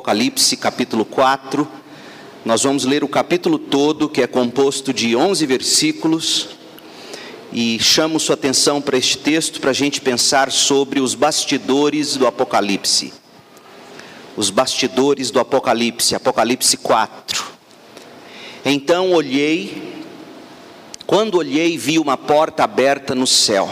Apocalipse, capítulo 4. Nós vamos ler o capítulo todo, que é composto de 11 versículos. E chamo sua atenção para este texto para a gente pensar sobre os bastidores do Apocalipse. Os bastidores do Apocalipse, Apocalipse 4. Então quando olhei, vi uma porta aberta no céu.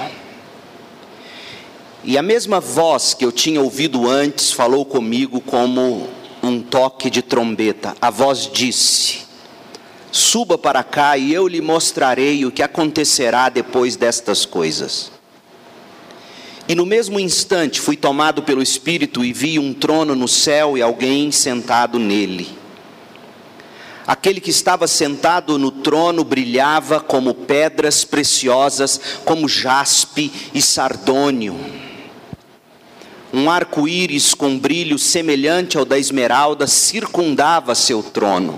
E a mesma voz que eu tinha ouvido antes falou comigo como um toque de trombeta. A voz disse: suba para cá e eu lhe mostrarei o que acontecerá depois destas coisas. E no mesmo instante fui tomado pelo Espírito e vi um trono no céu e alguém sentado nele. Aquele que estava sentado no trono brilhava como pedras preciosas, como jaspe e sardônio. Um arco-íris com brilho semelhante ao da esmeralda circundava seu trono.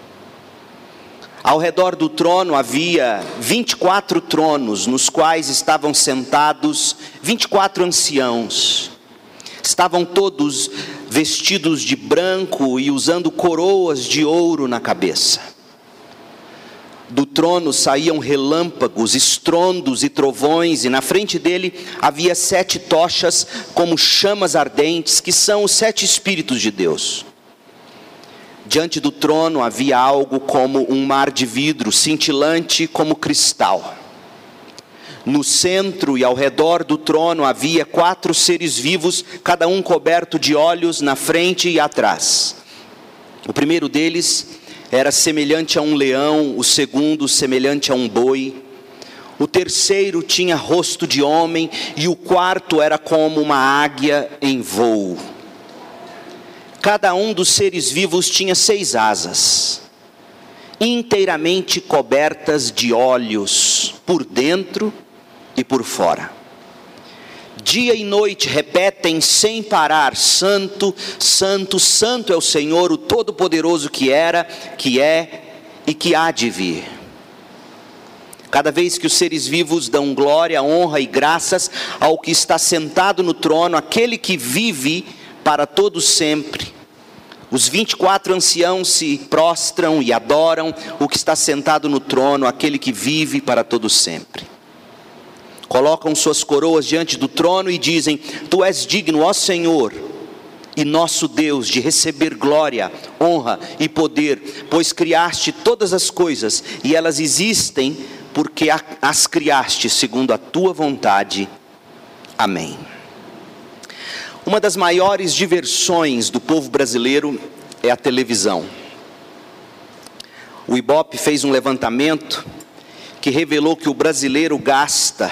Ao redor do trono havia 24 tronos, nos quais estavam sentados 24 anciãos. Estavam todos vestidos de branco e usando coroas de ouro na cabeça. Do trono saíam relâmpagos, estrondos e trovões, e na frente dele havia 7 tochas como chamas ardentes, que são os 7 Espíritos de Deus. Diante do trono havia algo como um mar de vidro, cintilante como cristal. No centro e ao redor do trono havia 4 seres vivos, cada um coberto de olhos na frente e atrás. O primeiro deles era semelhante a um leão, o segundo semelhante a um boi. O terceiro tinha rosto de homem e o quarto era como uma águia em voo. Cada um dos seres vivos tinha 6 asas, inteiramente cobertas de olhos, por dentro e por fora. Dia e noite repetem sem parar: Santo, Santo, Santo é o Senhor, o Todo-Poderoso, que era, que é e que há de vir. Cada vez que os seres vivos dão glória, honra e graças ao que está sentado no trono, aquele que vive para todo sempre, os 24 anciãos se prostram e adoram o que está sentado no trono, aquele que vive para todo sempre. Colocam suas coroas diante do trono e dizem: tu és digno, ó Senhor e nosso Deus, de receber glória, honra e poder, pois criaste todas as coisas e elas existem porque as criaste segundo a tua vontade. Amém. Uma das maiores diversões do povo brasileiro é a televisão. O Ibope fez um levantamento que revelou que o brasileiro gasta,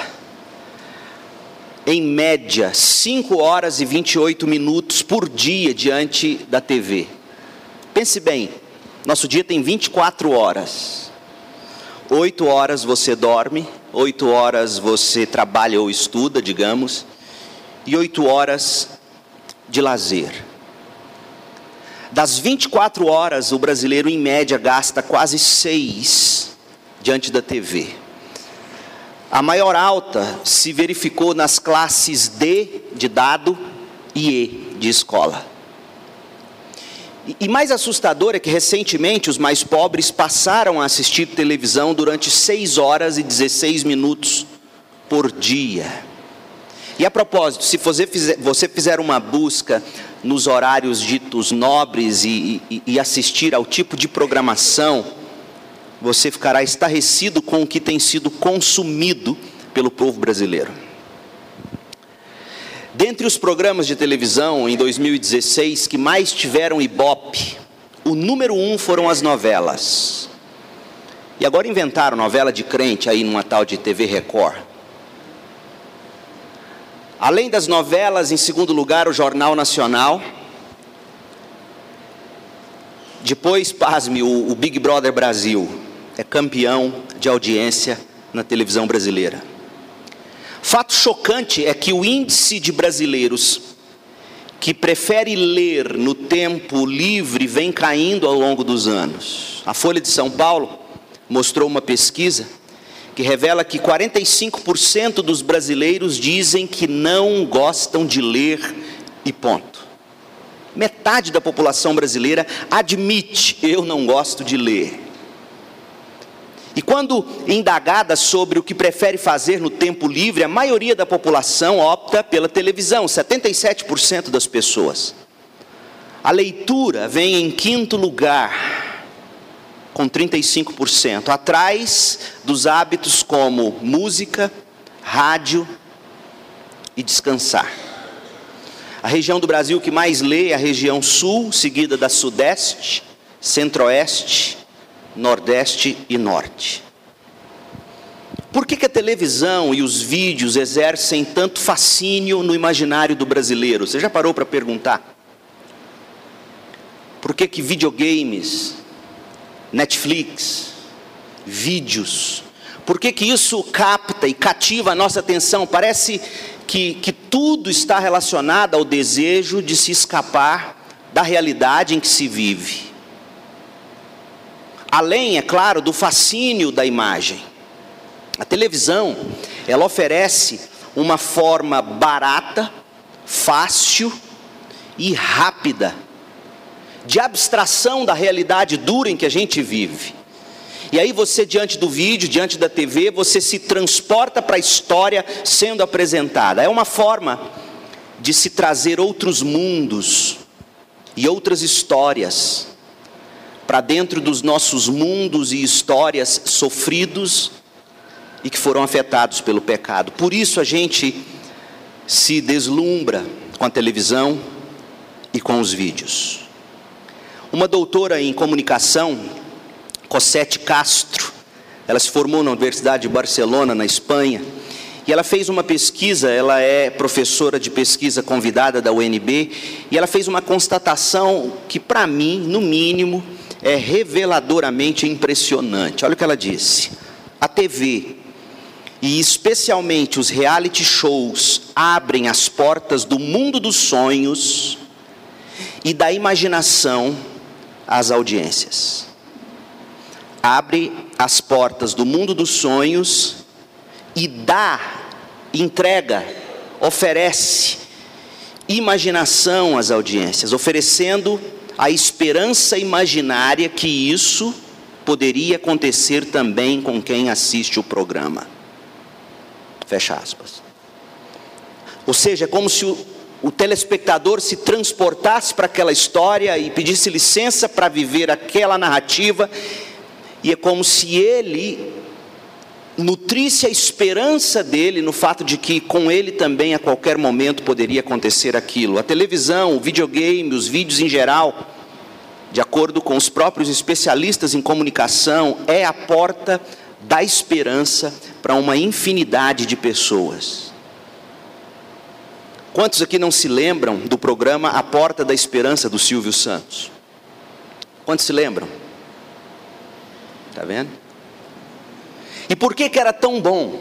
em média, 5 horas e 28 minutos por dia diante da TV. Pense bem, nosso dia tem 24 horas. 8 horas você dorme, 8 horas você trabalha ou estuda, digamos, e 8 horas de lazer. Das 24 horas, o brasileiro em média gasta quase 6 diante da TV. A maior alta se verificou nas classes D de dado e E de escola. E mais assustador é que recentemente os mais pobres passaram a assistir televisão durante 6 horas e 16 minutos por dia. E a propósito, se você fizer uma busca nos horários ditos nobres e assistir ao tipo de programação, você ficará estarrecido com o que tem sido consumido pelo povo brasileiro. Dentre os programas de televisão em 2016 que mais tiveram Ibope, o número 1 foram as novelas. E agora inventaram novela de crente aí numa tal de TV Record. Além das novelas, em segundo lugar, o Jornal Nacional. Depois, pasme, o Big Brother Brasil é campeão de audiência na televisão brasileira. Fato chocante é que o índice de brasileiros que prefere ler no tempo livre vem caindo ao longo dos anos. A Folha de São Paulo mostrou uma pesquisa que revela que 45% dos brasileiros dizem que não gostam de ler e ponto. Metade da população brasileira admite: eu não gosto de ler. E quando indagada sobre o que prefere fazer no tempo livre, a maioria da população opta pela televisão, 77% das pessoas. A leitura vem em quinto lugar, com 35%, atrás dos hábitos como música, rádio e descansar. A região do Brasil que mais lê é a região sul, seguida da sudeste, centro-oeste, nordeste e norte. Por que a televisão e os vídeos exercem tanto fascínio no imaginário do brasileiro? Você já parou para perguntar? Por que videogames, Netflix, vídeos, por que isso capta e cativa a nossa atenção? Parece que tudo está relacionado ao desejo de se escapar da realidade em que se vive. Além, é claro, do fascínio da imagem. A televisão, ela oferece uma forma barata, fácil e rápida de abstração da realidade dura em que a gente vive. E aí você, diante do vídeo, diante da TV, você se transporta para a história sendo apresentada. É uma forma de se trazer outros mundos e outras histórias para dentro dos nossos mundos e histórias sofridos e que foram afetados pelo pecado. Por isso a gente se deslumbra com a televisão e com os vídeos. Uma doutora em comunicação, Cosette Castro, ela se formou na Universidade de Barcelona, na Espanha, e ela fez uma pesquisa. Ela é professora de pesquisa convidada da UNB, e ela fez uma constatação que, para mim, no mínimo, é reveladoramente impressionante. Olha o que ela disse: a TV, e especialmente os reality shows, abrem as portas do mundo dos sonhos e da imaginação às audiências. Abre as portas do mundo dos sonhos e entrega, oferece imaginação às audiências, oferecendo a esperança imaginária que isso poderia acontecer também com quem assiste o programa. Fecha aspas. Ou seja, é como se o telespectador se transportasse para aquela história e pedisse licença para viver aquela narrativa, e é como se ele nutrisse a esperança dele no fato de que com ele também a qualquer momento poderia acontecer aquilo. A televisão, o videogame, os vídeos em geral, de acordo com os próprios especialistas em comunicação, é a porta da esperança para uma infinidade de pessoas. Quantos aqui não se lembram do programa A Porta da Esperança, do Silvio Santos? Quantos se lembram? Está vendo? E por que era tão bom?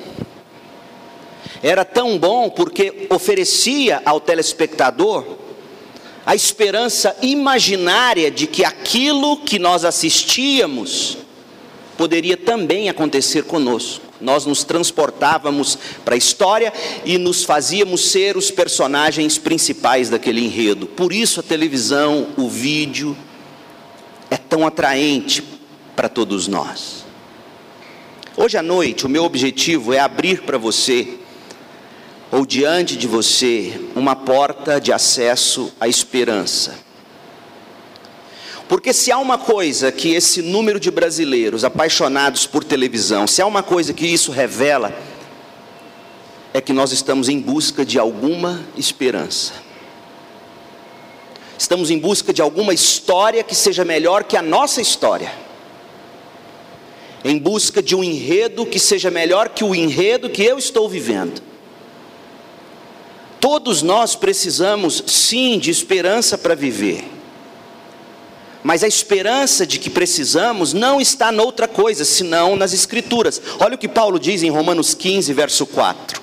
Era tão bom porque oferecia ao telespectador a esperança imaginária de que aquilo que nós assistíamos poderia também acontecer conosco. Nós nos transportávamos para a história e nos fazíamos ser os personagens principais daquele enredo. Por isso a televisão, o vídeo, é tão atraente para todos nós. Hoje à noite, o meu objetivo é abrir para você, ou diante de você, uma porta de acesso à esperança. Porque se há uma coisa que esse número de brasileiros apaixonados por televisão, se há uma coisa que isso revela, é que nós estamos em busca de alguma esperança. Estamos em busca de alguma história que seja melhor que a nossa história. Em busca de um enredo que seja melhor que o enredo que eu estou vivendo. Todos nós precisamos, sim, de esperança para viver. Mas a esperança de que precisamos não está noutra coisa, senão nas Escrituras. Olha o que Paulo diz em Romanos 15, verso 4.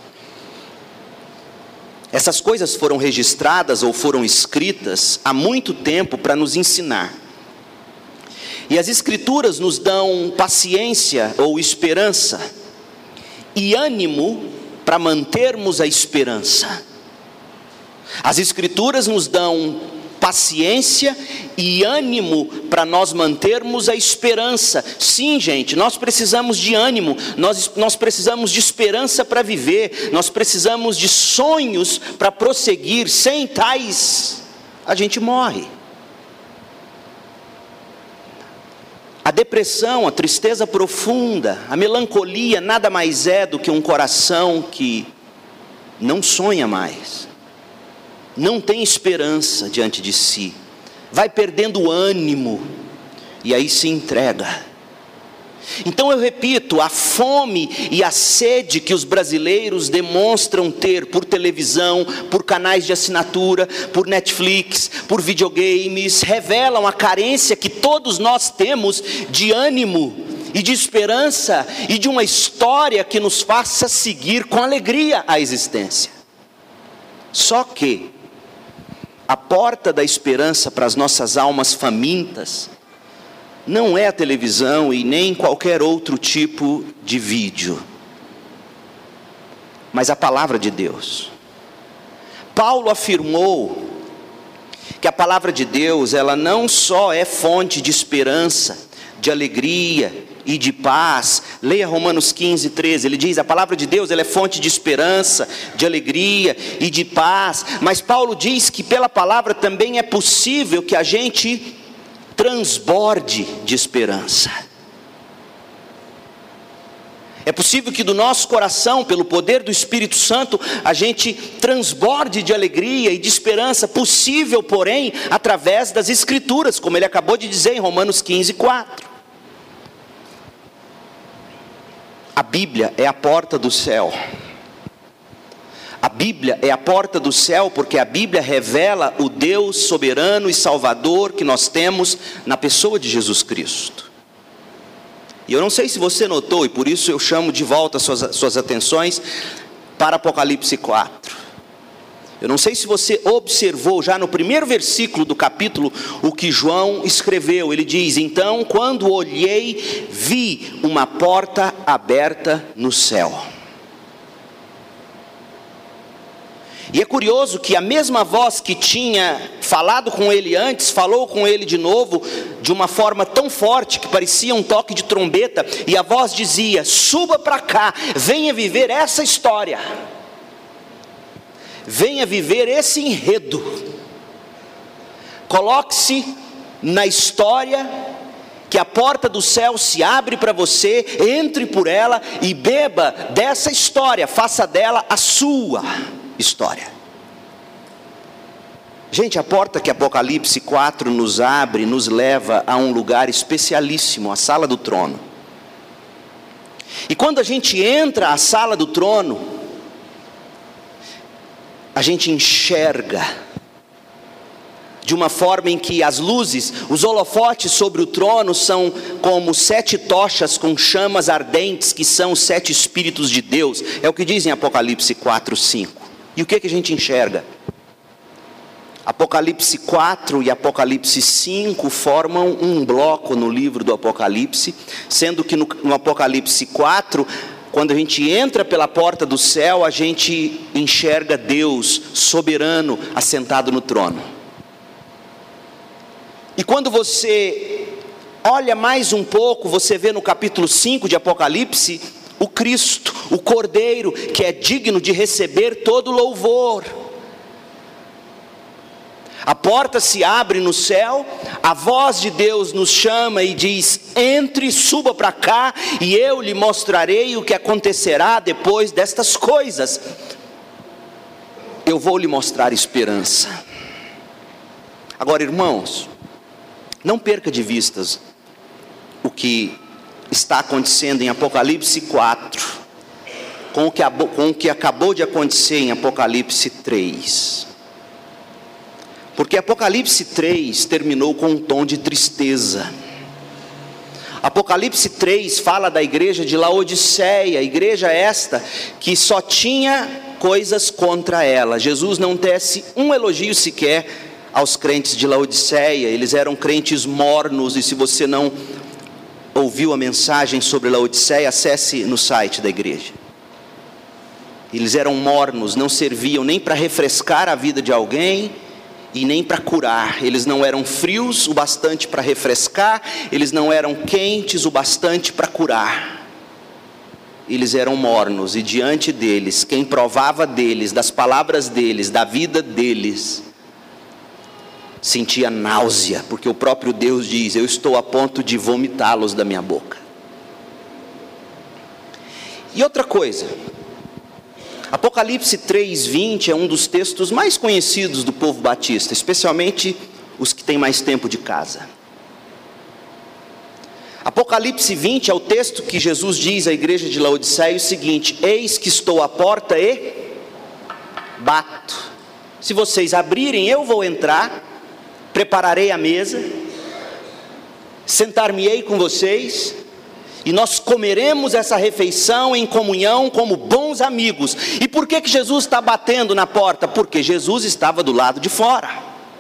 Essas coisas foram registradas ou foram escritas há muito tempo para nos ensinar. E as Escrituras nos dão paciência ou esperança e ânimo para mantermos a esperança. As Escrituras nos dão paciência e ânimo para nós mantermos a esperança. Sim, gente, nós precisamos de ânimo, nós precisamos de esperança para viver, nós precisamos de sonhos para prosseguir. Sem tais, a gente morre. A depressão, a tristeza profunda, a melancolia nada mais é do que um coração que não sonha mais, não tem esperança diante de si, vai perdendo o ânimo e aí se entrega. Então eu repito, a fome e a sede que os brasileiros demonstram ter por televisão, por canais de assinatura, por Netflix, por videogames, revelam a carência que todos nós temos de ânimo e de esperança e de uma história que nos faça seguir com alegria a existência. Só que a porta da esperança para as nossas almas famintas não é a televisão e nem qualquer outro tipo de vídeo, mas a palavra de Deus. Paulo afirmou que a palavra de Deus, ela não só é fonte de esperança, de alegria e de paz. Leia Romanos 15, 13, ele diz, a palavra de Deus, ela é fonte de esperança, de alegria e de paz. Mas Paulo diz que pela palavra também é possível que a gente transborde de esperança. É possível que do nosso coração, pelo poder do Espírito Santo, a gente transborde de alegria e de esperança, possível, porém, através das Escrituras, como ele acabou de dizer em Romanos 15, 4. A Bíblia é a porta do céu. A Bíblia é a porta do céu porque a Bíblia revela o Deus soberano e salvador que nós temos na pessoa de Jesus Cristo. E eu não sei se você notou, e por isso eu chamo de volta suas atenções para Apocalipse 4. Eu não sei se você observou já no primeiro versículo do capítulo o que João escreveu. Ele diz, então quando olhei, vi uma porta aberta no céu. E é curioso que a mesma voz que tinha falado com ele antes, falou com ele de novo, de uma forma tão forte que parecia um toque de trombeta, e a voz dizia, suba para cá, venha viver essa história, venha viver esse enredo, coloque-se na história, que a porta do céu se abre para você, entre por ela e beba dessa história, faça dela a sua história. Gente, a porta que Apocalipse 4 nos abre, nos leva a um lugar especialíssimo, a sala do trono. E quando a gente entra à sala do trono, a gente enxerga de uma forma em que as luzes, os holofotes sobre o trono são como 7 tochas com chamas ardentes, que são os 7 Espíritos de Deus. É o que diz em Apocalipse 4, 5. E o que a gente enxerga? Apocalipse 4 e Apocalipse 5 formam um bloco no livro do Apocalipse, sendo que no Apocalipse 4, quando a gente entra pela porta do céu, a gente enxerga Deus soberano assentado no trono. E quando você olha mais um pouco, você vê no capítulo 5 de Apocalipse, o Cristo, o Cordeiro, que é digno de receber todo louvor. A porta se abre no céu, a voz de Deus nos chama e diz, entre, suba para cá, e eu lhe mostrarei o que acontecerá depois destas coisas. Eu vou lhe mostrar esperança. Agora, irmãos, não perca de vistas o que está acontecendo em Apocalipse 4, com o que acabou de acontecer em Apocalipse 3. Porque Apocalipse 3 terminou com um tom de tristeza. Apocalipse 3 fala da igreja de Laodiceia, igreja esta que só tinha coisas contra ela. Jesus não tece um elogio sequer aos crentes de Laodiceia, eles eram crentes mornos, e se você não ouviu a mensagem sobre Laodiceia, acesse no site da igreja. Eles eram mornos, não serviam nem para refrescar a vida de alguém, e nem para curar. Eles não eram frios o bastante para refrescar, eles não eram quentes o bastante para curar. Eles eram mornos, e diante deles, quem provava deles, das palavras deles, da vida deles, sentia náusea, porque o próprio Deus diz: eu estou a ponto de vomitá-los da minha boca. E outra coisa, Apocalipse 3:20 é um dos textos mais conhecidos do povo batista, especialmente os que têm mais tempo de casa. Apocalipse 20 é o texto que Jesus diz à igreja de Laodiceia o seguinte: eis que estou à porta e bato. Se vocês abrirem, eu vou entrar, prepararei a mesa, sentar-me-ei com vocês, e nós comeremos essa refeição em comunhão como bons amigos. E por que Jesus está batendo na porta? Porque Jesus estava do lado de fora.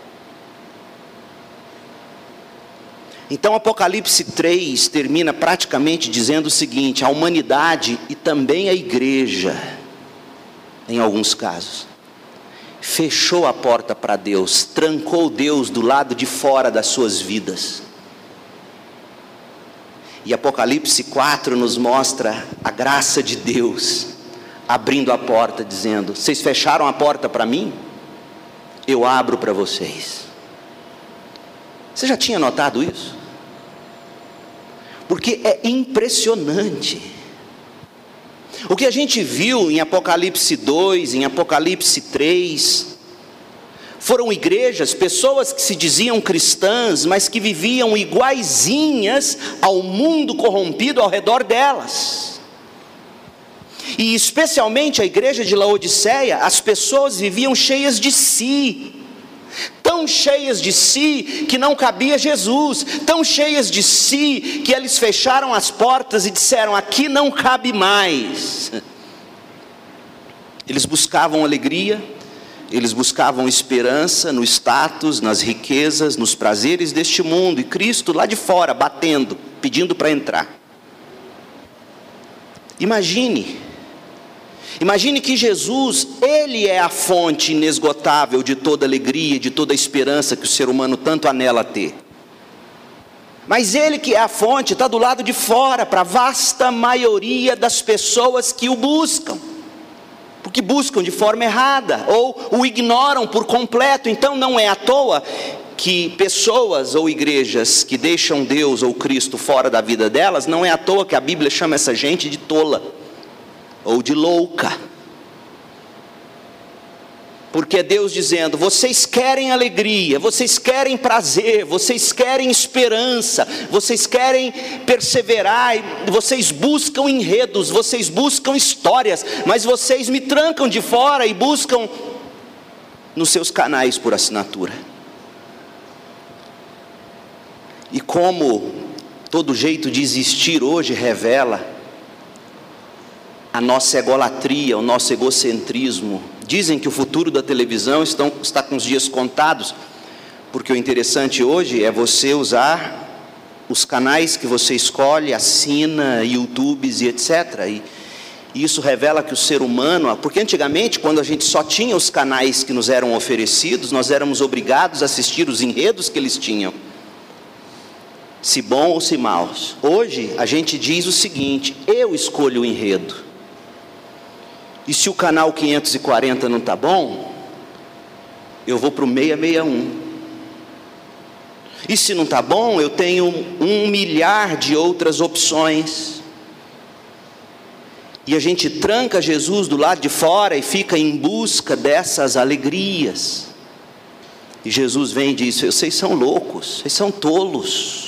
Então Apocalipse 3 termina praticamente dizendo o seguinte: a humanidade e também a igreja, em alguns casos, fechou a porta para Deus, trancou Deus do lado de fora das suas vidas. E Apocalipse 4 nos mostra a graça de Deus abrindo a porta, dizendo: vocês fecharam a porta para mim? Eu abro para vocês. Você já tinha notado isso? Porque é impressionante. O que a gente viu em Apocalipse 2, em Apocalipse 3, foram igrejas, pessoas que se diziam cristãs, mas que viviam iguaizinhas ao mundo corrompido ao redor delas. E especialmente a igreja de Laodiceia, as pessoas viviam cheias de si, tão cheias de si que não cabia Jesus, tão cheias de si que eles fecharam as portas e disseram: aqui não cabe mais. Eles buscavam alegria, eles buscavam esperança no status, nas riquezas, nos prazeres deste mundo, e Cristo lá de fora batendo, pedindo para entrar. Imagine que Jesus, Ele é a fonte inesgotável de toda alegria, de toda esperança que o ser humano tanto anela ter. Mas Ele que é a fonte está do lado de fora, para a vasta maioria das pessoas que o buscam, porque buscam de forma errada, ou o ignoram por completo. Então não é à toa que pessoas ou igrejas que deixam Deus ou Cristo fora da vida delas, não é à toa que a Bíblia chama essa gente de tola, ou de louca. Porque é Deus dizendo: vocês querem alegria, vocês querem prazer, vocês querem esperança, vocês querem perseverar, vocês buscam enredos, vocês buscam histórias, mas vocês me trancam de fora e buscam nos seus canais por assinatura. E como todo jeito de existir hoje revela a nossa egolatria, o nosso egocentrismo. Dizem que o futuro da televisão está com os dias contados, porque o interessante hoje é você usar os canais que você escolhe, assina, YouTubes e etc. E isso revela que o ser humano, porque antigamente, quando a gente só tinha os canais que nos eram oferecidos, nós éramos obrigados a assistir os enredos que eles tinham, se bom ou se maus. Hoje a gente diz o seguinte: eu escolho o enredo. E se o canal 540 não está bom, eu vou para o 661. E se não está bom, eu tenho 1 milhar de outras opções. E a gente tranca Jesus do lado de fora e fica em busca dessas alegrias. E Jesus vem e diz: vocês são loucos, vocês são tolos.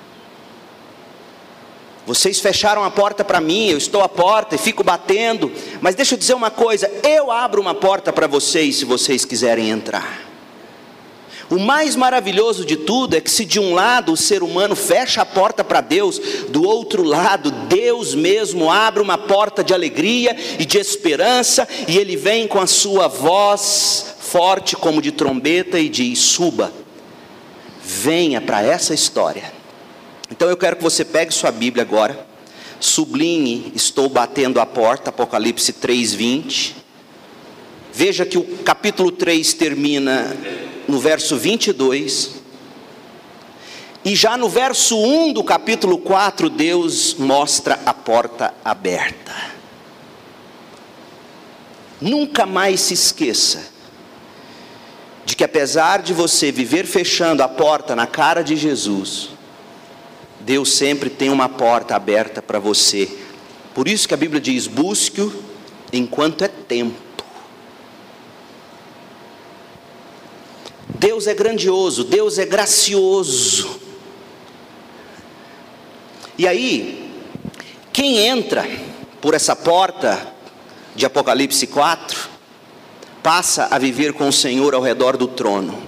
Vocês fecharam a porta para mim, eu estou à porta e fico batendo. Mas deixa eu dizer uma coisa: eu abro uma porta para vocês se vocês quiserem entrar. O mais maravilhoso de tudo é que se de um lado o ser humano fecha a porta para Deus, do outro lado Deus mesmo abre uma porta de alegria e de esperança, e Ele vem com a sua voz forte como de trombeta e diz: suba, venha para essa história. Então eu quero que você pegue sua Bíblia agora, sublinhe: estou batendo a porta, Apocalipse 3:20. Veja que o capítulo 3 termina no verso 22, e já no verso 1 do capítulo 4, Deus mostra a porta aberta. Nunca mais se esqueça de que apesar de você viver fechando a porta na cara de Jesus, Deus sempre tem uma porta aberta para você. Por isso que a Bíblia diz: busque-o enquanto é tempo. Deus é grandioso, Deus é gracioso. E aí, quem entra por essa porta de Apocalipse 4, passa a viver com o Senhor ao redor do trono.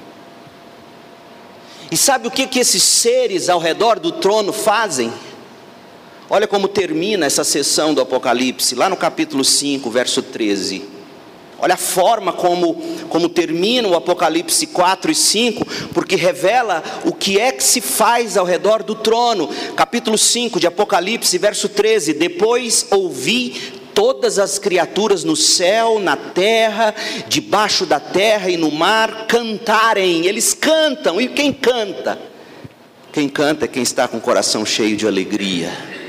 E sabe o que esses seres ao redor do trono fazem? Olha como termina essa sessão do Apocalipse, lá no capítulo 5, verso 13. Olha a forma como termina o Apocalipse 4 e 5, porque revela o que é que se faz ao redor do trono. Capítulo 5 de Apocalipse, verso 13. Depois ouvi todas as criaturas no céu, na terra, debaixo da terra e no mar cantarem. Eles cantam. E quem canta? Quem canta é quem está com o coração cheio de alegria.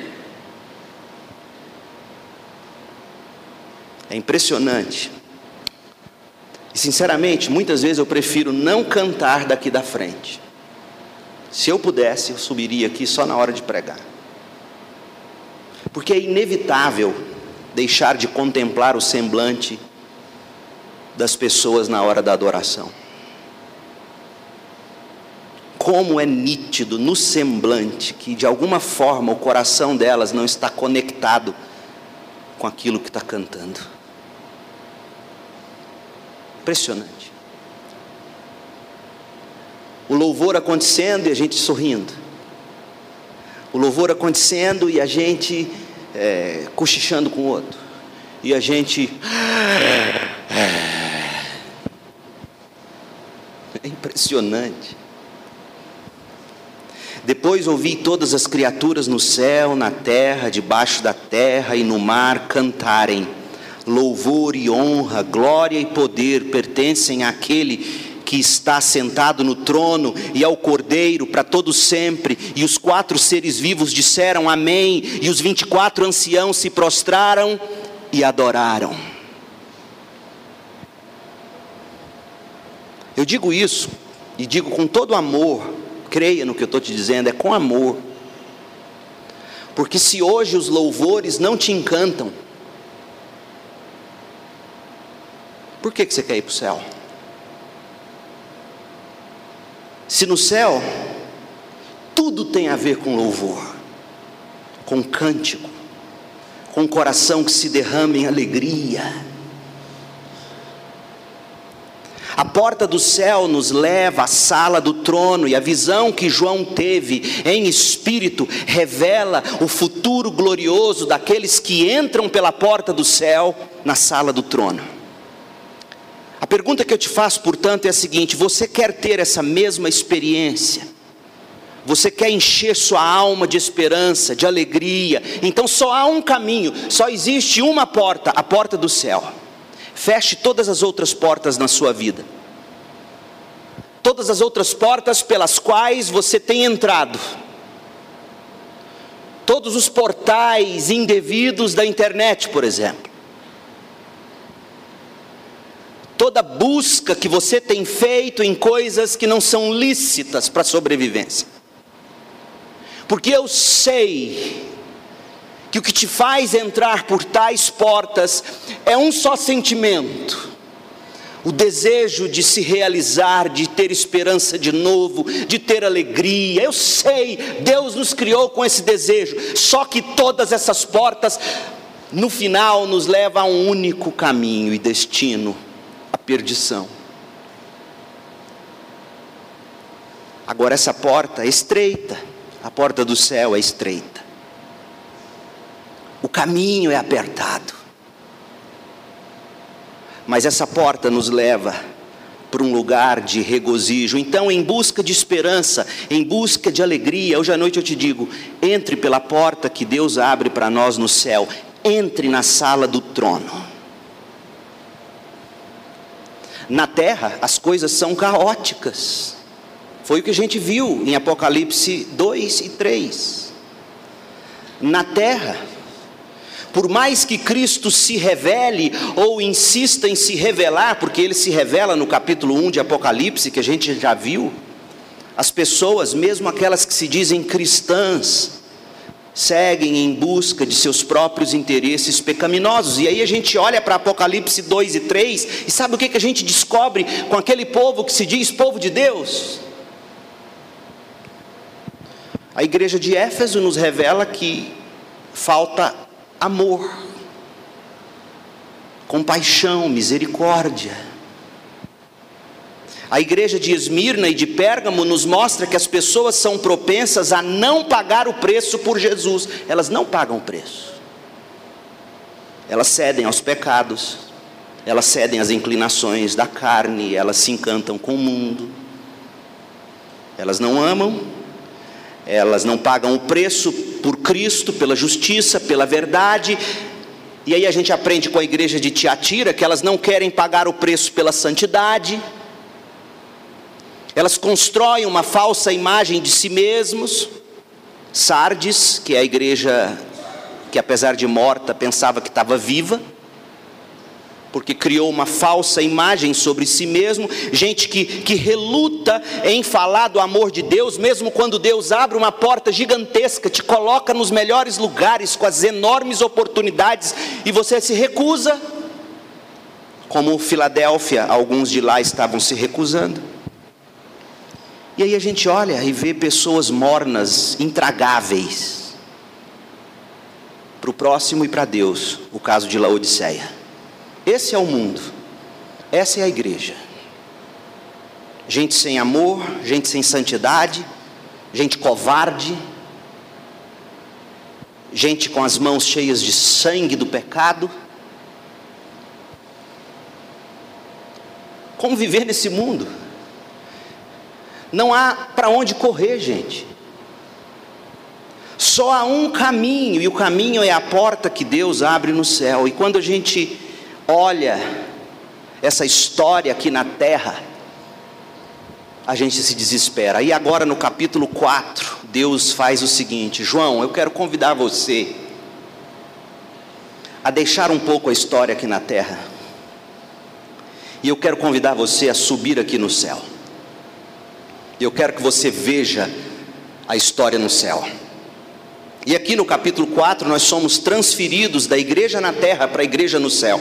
É impressionante. E sinceramente, muitas vezes eu prefiro não cantar daqui da frente. Se eu pudesse, eu subiria aqui só na hora de pregar. Porque é inevitável deixar de contemplar o semblante das pessoas na hora da adoração. Como é nítido no semblante que de alguma forma o coração delas não está conectado com aquilo que está cantando. Impressionante. O louvor acontecendo e a gente sorrindo. O louvor acontecendo e a gente cochichando com o outro. E a gente... É impressionante. Depois ouvi todas as criaturas no céu, na terra, debaixo da terra e no mar cantarem: louvor e honra, glória e poder pertencem àquele que está sentado no trono e ao Cordeiro para todo sempre. E os 4 seres vivos disseram amém, e os 24 anciãos se prostraram e adoraram. Eu digo isso, e digo com todo amor, creia no que eu estou te dizendo, é com amor. Porque se hoje os louvores não te encantam, por que você quer ir para o céu? Se no céu tudo tem a ver com louvor, com cântico, com coração que se derrama em alegria. A porta do céu nos leva à sala do trono, e a visão que João teve em espírito revela o futuro glorioso daqueles que entram pela porta do céu na sala do trono. A pergunta que eu te faço, portanto, é a seguinte: você quer ter essa mesma experiência? Você quer encher sua alma de esperança, de alegria? Então só há um caminho, só existe uma porta, a porta do céu. Feche todas as outras portas na sua vida. Todas as outras portas pelas quais você tem entrado. Todos os portais indevidos da internet, por exemplo. Toda busca que você tem feito em coisas que não são lícitas para a sobrevivência. Porque eu sei que o que te faz entrar por tais portas é um só sentimento: o desejo de se realizar, de ter esperança de novo, de ter alegria. Eu sei, Deus nos criou com esse desejo. Só que todas essas portas, no final, nos levam a um único caminho e destino: a perdição. Agora essa porta é estreita, a porta do céu é estreita. O caminho é apertado. Mas essa porta nos leva para um lugar de regozijo. Então, em busca de esperança, em busca de alegria, hoje à noite eu te digo: entre pela porta que Deus abre para nós no céu. Entre na sala do trono. Na terra, as coisas são caóticas. Foi o que a gente viu em Apocalipse 2 e 3. Na terra, por mais que Cristo se revele ou insista em se revelar, porque ele se revela no capítulo 1 de Apocalipse, que a gente já viu, as pessoas, mesmo aquelas que se dizem cristãs, seguem em busca de seus próprios interesses pecaminosos. E aí a gente olha para Apocalipse 2 e 3, e sabe o que a gente descobre com aquele povo que se diz povo de Deus? A igreja de Éfeso nos revela que falta amor, compaixão, misericórdia. A igreja de Esmirna e de Pérgamo nos mostra que as pessoas são propensas a não pagar o preço por Jesus. Elas não pagam o preço. Elas cedem aos pecados, elas cedem às inclinações da carne, elas se encantam com o mundo. Elas não amam, elas não pagam o preço por Cristo, pela justiça, pela verdade. E aí a gente aprende com a igreja de Tiatira que elas não querem pagar o preço pela santidade. Elas constroem uma falsa imagem de si mesmos. Sardes, que é a igreja que apesar de morta pensava que estava viva, porque criou uma falsa imagem sobre si mesmo. Gente que reluta em falar do amor de Deus, mesmo quando Deus abre uma porta gigantesca, te coloca nos melhores lugares, com as enormes oportunidades, e você se recusa, como Filadélfia, alguns de lá estavam se recusando. E aí a gente olha e vê pessoas mornas, intragáveis, para o próximo e para Deus, o caso de Laodiceia. Esse é o mundo, essa é a igreja. Gente sem amor, gente sem santidade, gente covarde, gente com as mãos cheias de sangue do pecado. Como viver nesse mundo? Não há para onde correr, gente. Só há um caminho, e o caminho é a porta que Deus abre no céu. E quando a gente olha essa história aqui na terra, a gente se desespera. E agora no capítulo 4, Deus faz o seguinte: João, eu quero convidar você a deixar um pouco a história aqui na terra, e eu quero convidar você a subir aqui no céu. Eu quero que você veja a história no céu. E aqui no capítulo 4 nós somos transferidos da igreja na terra para a igreja no céu.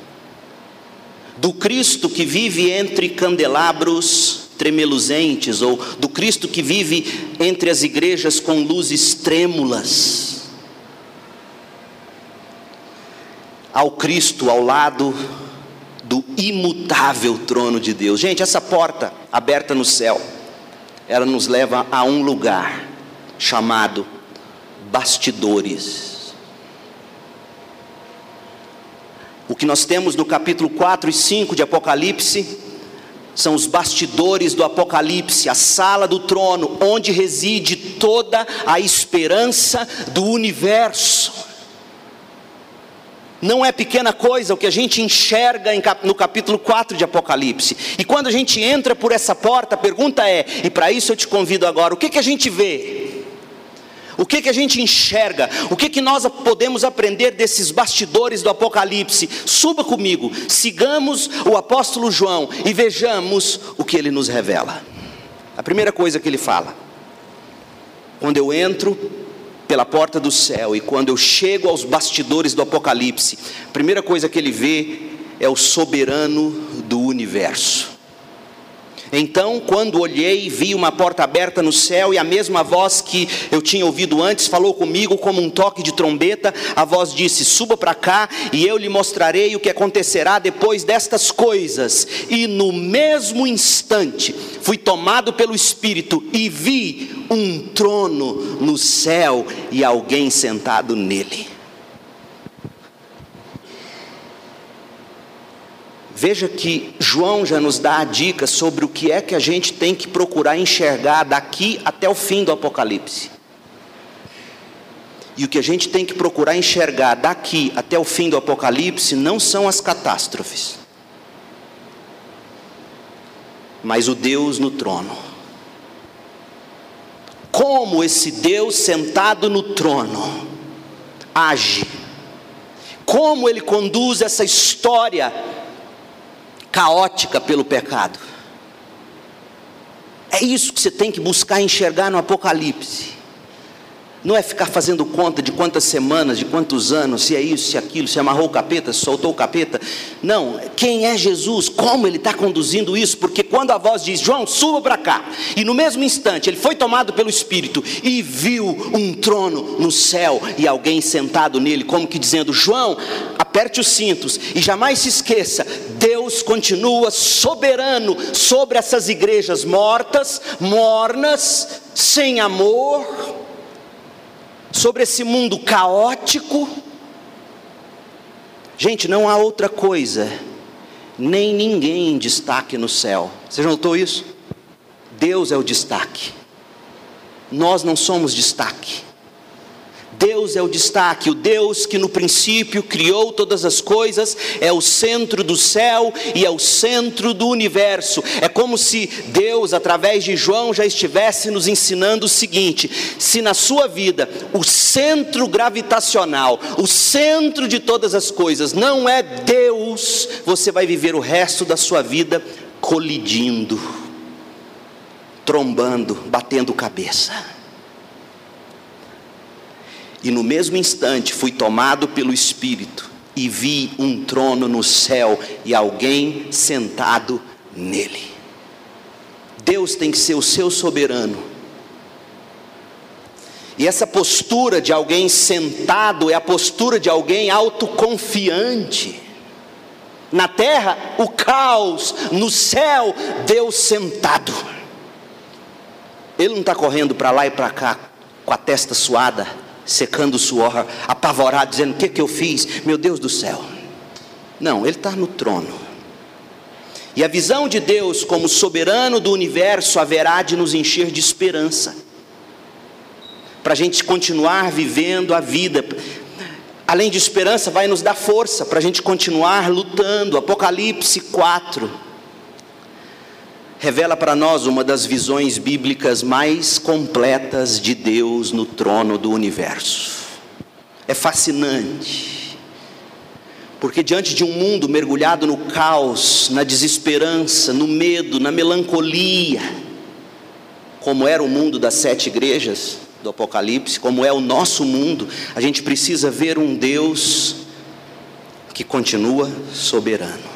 Do Cristo que vive entre candelabros tremeluzentes, ou do Cristo que vive entre as igrejas com luzes trêmulas, ao Cristo ao lado do imutável trono de Deus. Gente, essa porta aberta no céu, ela nos leva a um lugar chamado bastidores. O que nós temos no capítulo 4 e 5 de Apocalipse são os bastidores do Apocalipse, a sala do trono, onde reside toda a esperança do universo. Não é pequena coisa o que a gente enxerga no capítulo 4 de Apocalipse. E quando a gente entra por essa porta, a pergunta é, e para isso eu te convido agora, o que a gente vê? O que a gente enxerga? O que nós podemos aprender desses bastidores do Apocalipse? Suba comigo, sigamos o apóstolo João e vejamos o que ele nos revela. A primeira coisa que ele fala: quando eu entro pela porta do céu e quando eu chego aos bastidores do Apocalipse, a primeira coisa que ele vê é o soberano do universo. Então, quando olhei, vi uma porta aberta no céu, e a mesma voz que eu tinha ouvido antes falou comigo como um toque de trombeta. A voz disse: suba para cá e eu lhe mostrarei o que acontecerá depois destas coisas. E no mesmo instante fui tomado pelo Espírito e vi um trono no céu e alguém sentado nele. Veja que João já nos dá a dica sobre o que é que a gente tem que procurar enxergar daqui até o fim do Apocalipse. E o que a gente tem que procurar enxergar daqui até o fim do Apocalipse não são as catástrofes. mas o Deus no trono. Como esse Deus sentado no trono age, como ele conduz essa história caótica pelo pecado. É isso que você tem que buscar enxergar no Apocalipse. Não é ficar fazendo conta de quantas semanas, de quantos anos, se é isso, se é aquilo, se amarrou o capeta, se soltou o capeta. Não, quem é Jesus, como ele está conduzindo isso, porque quando a voz diz, João, suba para cá, e no mesmo instante ele foi tomado pelo Espírito e viu um trono no céu e alguém sentado nele, como que dizendo, João, aperte os cintos e jamais se esqueça, Deus continua soberano sobre essas igrejas mortas, mornas, sem amor, sobre esse mundo caótico. Gente, não há outra coisa, nem ninguém em destaque no céu. Você já notou isso? Deus é o destaque. Nós não somos destaque. Deus é o destaque, o Deus que no princípio criou todas as coisas, é o centro do céu e é o centro do universo. É como se Deus, através de João, já estivesse nos ensinando o seguinte: se na sua vida o centro gravitacional, o centro de todas as coisas não é Deus, você vai viver o resto da sua vida colidindo, trombando, batendo cabeça. E no mesmo instante fui tomado pelo Espírito e vi um trono no céu e alguém sentado nele. Deus tem que ser o seu soberano. E essa postura de alguém sentado é a postura de alguém autoconfiante. Na terra, o caos; no céu, Deus sentado. Ele não está correndo para lá e para cá com a testa suada, secando o suor, apavorado, dizendo, o que eu fiz? Meu Deus do céu. Não, ele está no trono. E a visão de Deus como soberano do universo haverá de nos encher de esperança, para a gente continuar vivendo a vida. Além de esperança, vai nos dar força para a gente continuar lutando. Apocalipse 4 revela para nós uma das visões bíblicas mais completas de Deus no trono do universo. É fascinante, porque diante de um mundo mergulhado no caos, na desesperança, no medo, na melancolia, como era o mundo das 7 igrejas do Apocalipse, como é o nosso mundo, a gente precisa ver um Deus que continua soberano.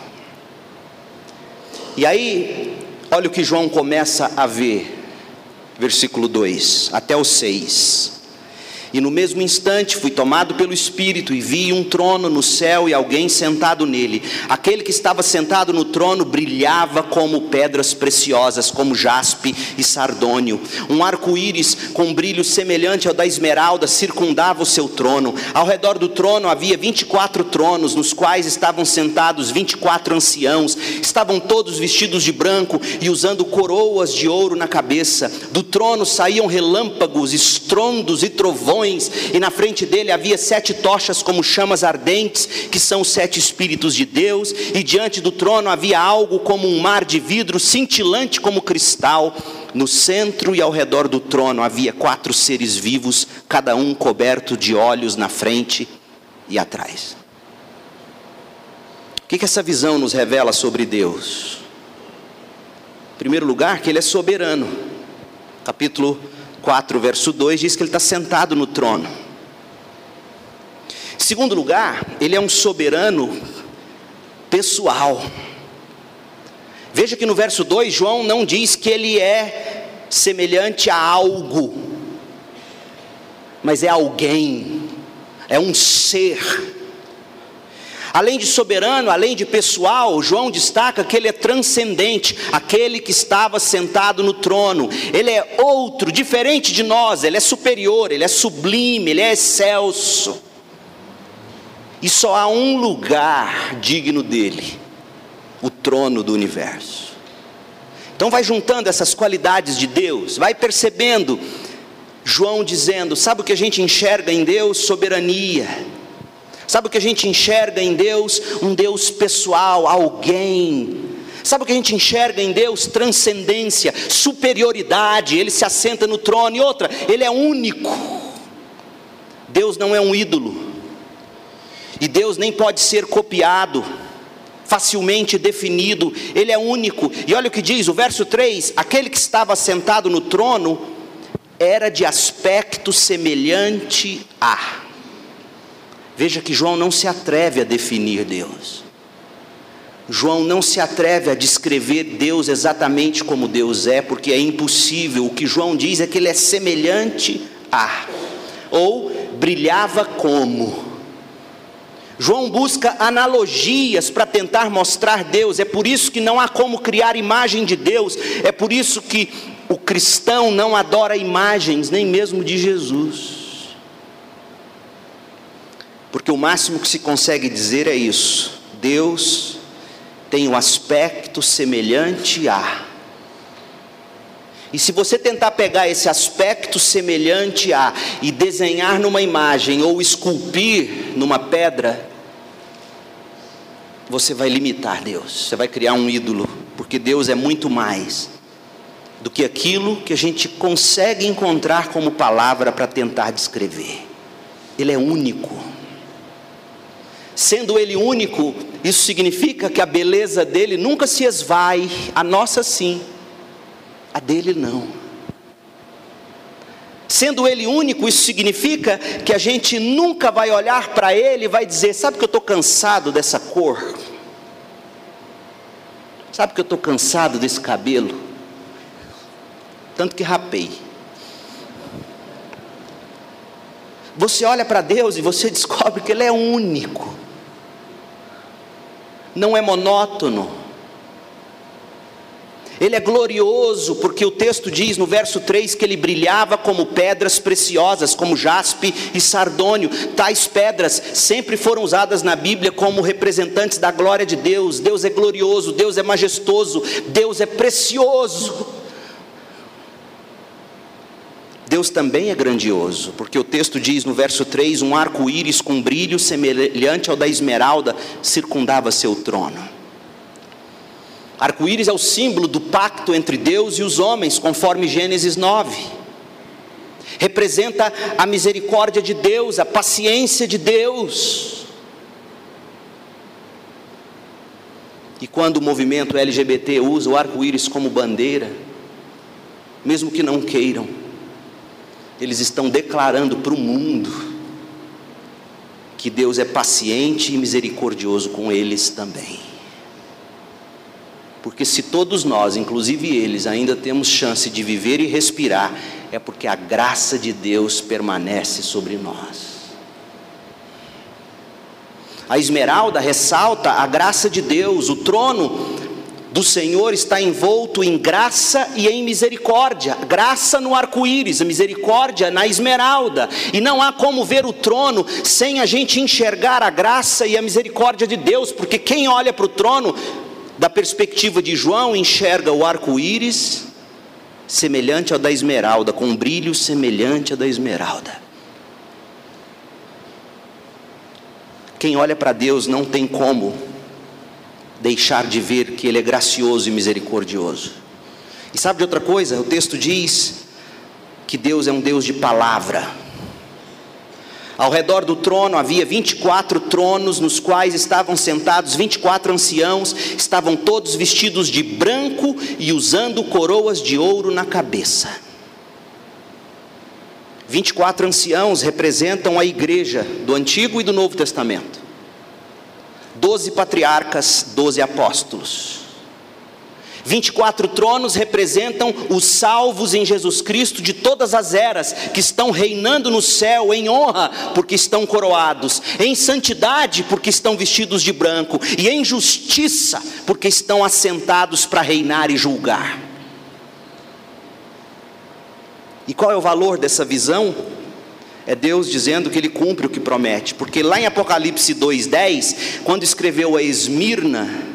E aí, olha o que João começa a ver, versículo 2 até o 6. E no mesmo instante fui tomado pelo Espírito e vi um trono no céu e alguém sentado nele. Aquele que estava sentado no trono brilhava como pedras preciosas, como jaspe e sardônio. Um arco-íris com brilho semelhante ao da esmeralda circundava o seu trono. Ao redor do trono havia 24 tronos, nos quais estavam sentados 24 anciãos. Estavam todos vestidos de branco e usando coroas de ouro na cabeça. Do trono saíam relâmpagos, estrondos e trovões, e na frente dele havia 7 tochas como chamas ardentes, que são os 7 Espíritos de Deus, e diante do trono havia algo como um mar de vidro, cintilante como cristal. No centro e ao redor do trono havia 4 seres vivos, cada um coberto de olhos na frente e atrás. O que essa visão nos revela sobre Deus? Em primeiro lugar, que Ele é soberano. Capítulo 4, verso 2 diz que Ele está sentado no trono. Em segundo lugar, Ele é um soberano pessoal. Veja que no verso 2, João não diz que Ele é semelhante a algo, mas é alguém, é um ser. Além de soberano, além de pessoal, João destaca que Ele é transcendente, aquele que estava sentado no trono. Ele é outro, diferente de nós, Ele é superior, Ele é sublime, Ele é excelso. E só há um lugar digno dEle, o trono do universo. Então vai juntando essas qualidades de Deus, vai percebendo, João dizendo, sabe o que a gente enxerga em Deus? Soberania. Sabe o que a gente enxerga em Deus? Um Deus pessoal, alguém. Sabe o que a gente enxerga em Deus? Transcendência, superioridade. Ele se assenta no trono. E outra, Ele é único. Deus não é um ídolo, e Deus nem pode ser copiado, facilmente definido. Ele é único. E olha o que diz o verso 3: aquele que estava sentado no trono era de aspecto semelhante a. Veja que João não se atreve a definir Deus. João não se atreve a descrever Deus exatamente como Deus é, porque é impossível. O que João diz é que Ele é semelhante a, ou brilhava como. João busca analogias para tentar mostrar Deus. É por isso que não há como criar imagem de Deus. É por isso que o cristão não adora imagens, nem mesmo de Jesus. Porque o máximo que se consegue dizer é isso: Deus tem um aspecto semelhante a. E se você tentar pegar esse aspecto semelhante a e desenhar numa imagem ou esculpir numa pedra, você vai limitar Deus, você vai criar um ídolo, porque Deus é muito mais do que aquilo que a gente consegue encontrar como palavra para tentar descrever. Ele é único. Sendo Ele único, isso significa que a beleza dele nunca se esvai. A nossa sim, a dele não. Sendo Ele único, isso significa que a gente nunca vai olhar para Ele e vai dizer: sabe que eu estou cansado dessa cor? Sabe que eu estou cansado desse cabelo? Tanto que rapei. Você olha para Deus e você descobre que Ele é único. Não é monótono. Ele é glorioso, porque o texto diz no verso 3 que Ele brilhava como pedras preciosas, como jaspe e sardônio. Tais pedras sempre foram usadas na Bíblia como representantes da glória de Deus. Deus é glorioso, Deus é majestoso, Deus é precioso. Deus também é grandioso, porque o texto diz no verso 3: um arco-íris com brilho semelhante ao da esmeralda circundava seu trono. Arco-íris é o símbolo do pacto entre Deus e os homens, conforme Gênesis 9. Representa a misericórdia de Deus, a paciência de Deus. E quando o movimento LGBT usa o arco-íris como bandeira, mesmo que não queiram, eles estão declarando para o mundo que Deus é paciente e misericordioso com eles também. Porque se todos nós, inclusive eles, ainda temos chance de viver e respirar, é porque a graça de Deus permanece sobre nós. A esmeralda ressalta a graça de Deus. O trono do Senhor está envolto em graça e em misericórdia. Graça no arco-íris, a misericórdia na esmeralda. E não há como ver o trono sem a gente enxergar a graça e a misericórdia de Deus, porque quem olha para o trono, da perspectiva de João, enxerga o arco-íris semelhante ao da esmeralda, com um brilho semelhante ao da esmeralda. Quem olha para Deus não tem como deixar de ver que Ele é gracioso e misericordioso. E sabe de outra coisa? O texto diz que Deus é um Deus de palavra. Ao redor do trono havia 24 tronos, nos quais estavam sentados 24 anciãos. Estavam todos vestidos de branco e usando coroas de ouro na cabeça. 24 anciãos representam a igreja do Antigo e do Novo Testamento. 12 patriarcas, 12 apóstolos. 24 tronos representam os salvos em Jesus Cristo de todas as eras, que estão reinando no céu em honra, porque estão coroados, em santidade, porque estão vestidos de branco, e em justiça, porque estão assentados para reinar e julgar. E qual é o valor dessa visão? É Deus dizendo que Ele cumpre o que promete, porque lá em Apocalipse 2:10, quando escreveu a Esmirna,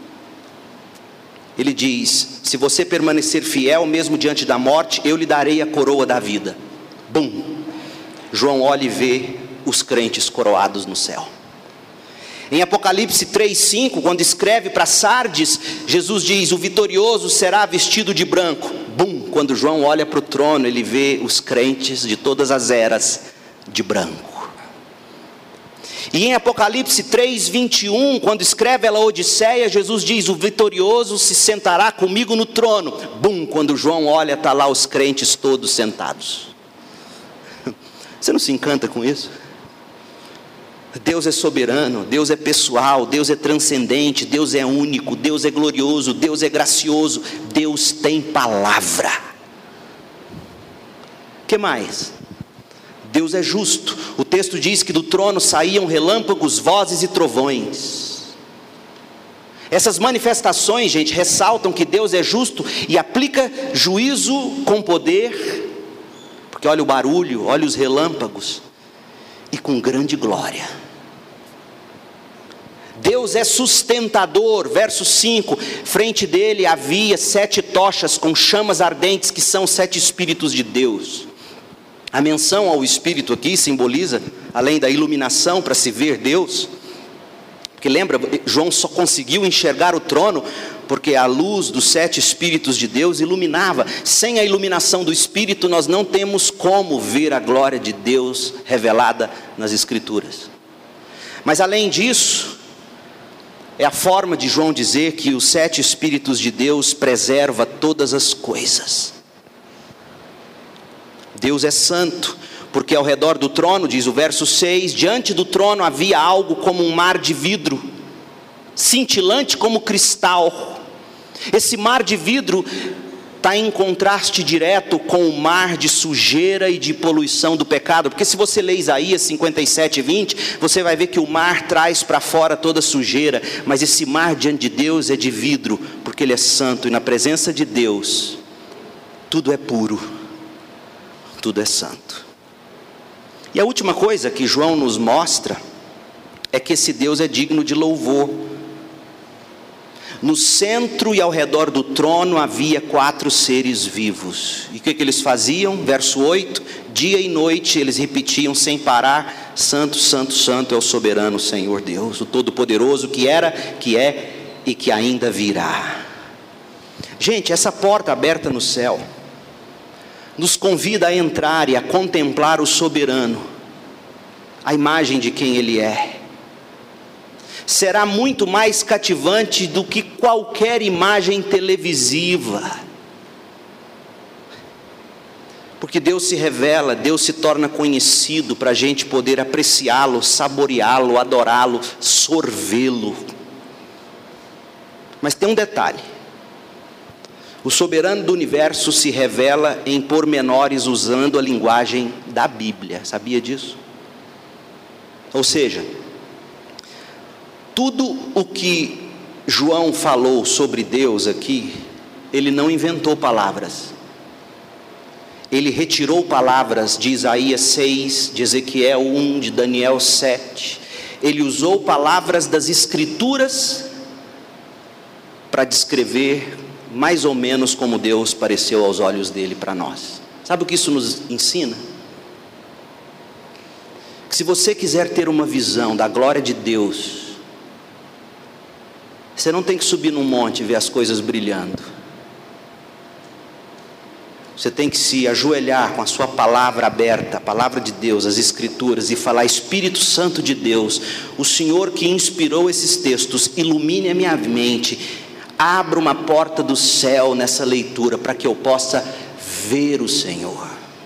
Ele diz: se você permanecer fiel mesmo diante da morte, eu lhe darei a coroa da vida. Bum! João olha e vê os crentes coroados no céu. Em Apocalipse 3:5, quando escreve para Sardes, Jesus diz: o vitorioso será vestido de branco. Bum! Quando João olha para o trono, ele vê os crentes de todas as eras de branco. E em Apocalipse 3:21, quando escreve a Laodiceia, Jesus diz: o vitorioso se sentará comigo no trono. Bum! Quando João olha, está lá os crentes todos sentados. Você não se encanta com isso? Deus é soberano, Deus é pessoal, Deus é transcendente, Deus é único, Deus é glorioso, Deus é gracioso, Deus tem palavra. O que mais? Deus é justo. O texto diz que do trono saíam relâmpagos, vozes e trovões. Essas manifestações, gente, ressaltam que Deus é justo e aplica juízo com poder, porque olha o barulho, olha os relâmpagos, e com grande glória. Deus é sustentador. Verso 5, frente dele havia 7 tochas com chamas ardentes, que são 7 Espíritos de Deus. A menção ao Espírito aqui simboliza, além da iluminação para se ver Deus, porque lembra, João só conseguiu enxergar o trono porque a luz dos 7 Espíritos de Deus iluminava. Sem a iluminação do Espírito, nós não temos como ver a glória de Deus revelada nas Escrituras. Mas além disso, é a forma de João dizer que os 7 Espíritos de Deus preserva todas as coisas. Deus é santo, porque ao redor do trono, diz o verso 6, diante do trono havia algo como um mar de vidro, cintilante como cristal. Esse mar de vidro está em contraste direto com o mar de sujeira e de poluição do pecado, porque se você ler Isaías 57:20, você vai ver que o mar traz para fora toda sujeira, mas esse mar diante de Deus é de vidro, porque Ele é santo, e na presença de Deus, tudo é puro, tudo é santo. E a última coisa que João nos mostra, é que esse Deus é digno de louvor. No centro e ao redor do trono havia 4 seres vivos. E o que eles faziam? Verso 8, dia e noite eles repetiam sem parar: santo, santo, santo é o soberano Senhor Deus, o Todo-Poderoso, que era, que é e que ainda virá. Gente, essa porta aberta no céu nos convida a entrar e a contemplar o soberano, a imagem de quem Ele é. Será muito mais cativante do que qualquer imagem televisiva, porque Deus se revela, Deus se torna conhecido para a gente poder apreciá-lo, saboreá-lo, adorá-lo, sorvê-lo. Mas tem um detalhe: o soberano do universo se revela em pormenores usando a linguagem da Bíblia. Sabia disso? Ou seja, tudo o que João falou sobre Deus aqui, ele não inventou palavras. Ele retirou palavras de Isaías 6, de Ezequiel 1, de Daniel 7. Ele usou palavras das Escrituras para descrever mais ou menos como Deus pareceu aos olhos dele para nós. Sabe o que isso nos ensina? Que se você quiser ter uma visão da glória de Deus, você não tem que subir num monte e ver as coisas brilhando. Você tem que se ajoelhar com a sua palavra aberta, a palavra de Deus, as Escrituras, e falar: Espírito Santo de Deus, o Senhor que inspirou esses textos, ilumine a minha mente, abra uma porta do céu nessa leitura, para que eu possa ver o Senhor.